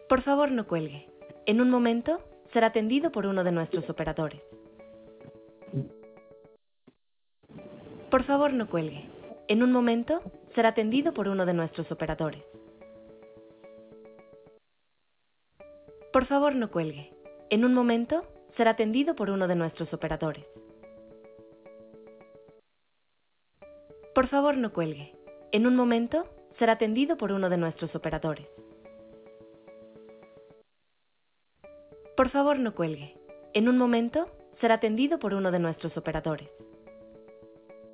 Por favor, no cuelgue. En un momento, será atendido por uno de nuestros operadores. Por favor, no cuelgue. En un momento, será atendido por uno de nuestros operadores. Por favor, no cuelgue. En un momento, será atendido por uno de nuestros operadores. Por favor, no cuelgue. En un momento, será atendido por uno de nuestros operadores. Por favor, no cuelgue. En un momento, será atendido por uno de nuestros operadores.